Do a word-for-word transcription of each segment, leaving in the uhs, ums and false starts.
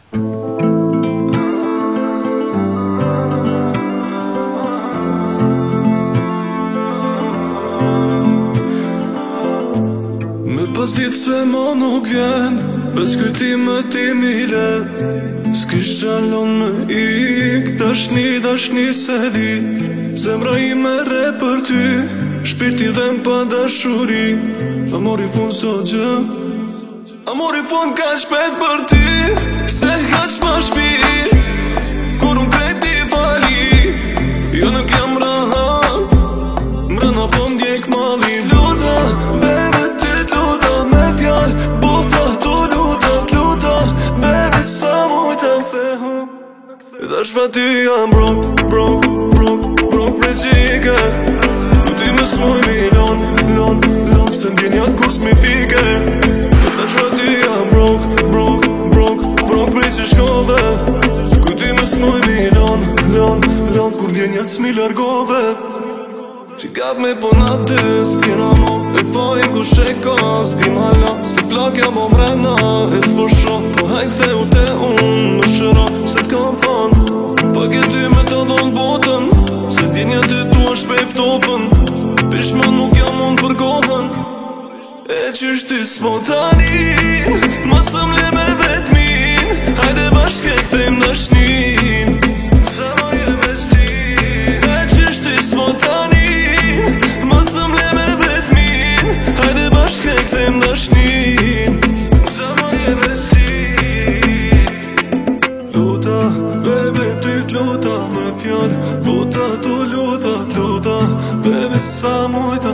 Me pas ditë se mo nuk vjen, bes ti më ti mile. S'kish qalon me ik, dashni, dashni se di. Zemra i me re për ty, shpirti dhe m'pa dashuri. Amor i fun so gjë, amor i fun ka shpet për ty. Pse ka qma shpirt, kur unë krejt ti fali. Jo nuk jam rahat, mrena po m'djek mali. Luta, bebe ty t'luta, me fjall buta tu luta, t'luta. Bebe sa mujta thehu, dash pa ty jam brok, brok, brok, brok prej qike. Ku ti më s'muj mi lon, lon, lon, se ndjenjat kur s'mi fike. Dash pa ty jam brok, brok, brok, brok prej që shkove. Ku ti më s'muj mi lon, lon, lon, kur ndjenjat s'mi largove. Që gab me ponatis, jena mo e faj ku sheka. S'di mala, se flakja mo mrena, e s'po sho. Po hajt the u te unë, më shëra, se t'kam than. Pak e ty me të dhon botën, se djenja ty tu është pe ftofën. Pishma nuk jam unë për kohën, e qysh ty s'po tanin. Mësëm le me vetmin, hajde bashke këthejm dashnin. Sa ma jem e stin, e qysh ty s'po tanin. Mësëm le me vetmin, hajde bashke këthejm dashnin. Sa ma jem e stin. Luta, bebe ty t'luta, me fjall buta tu luta, t'luta. Bebe sa mujta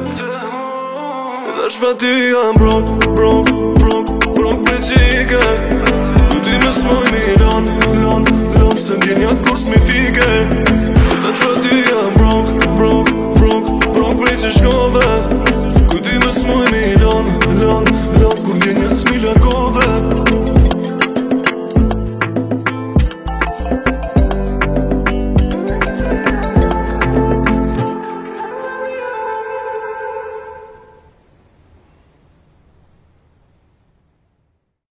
dash pa ty jam brok, brok, brok, brok me qike. Ku ti më s'muj mi lon, lon, lon, se ndjenjat kur s'mi fike. Dash pa ty jam brok, brok, brok, brok prej që shkove. Ku ti më s'muj mi lon, lon, lon, kur ndjenjat s'mi largove.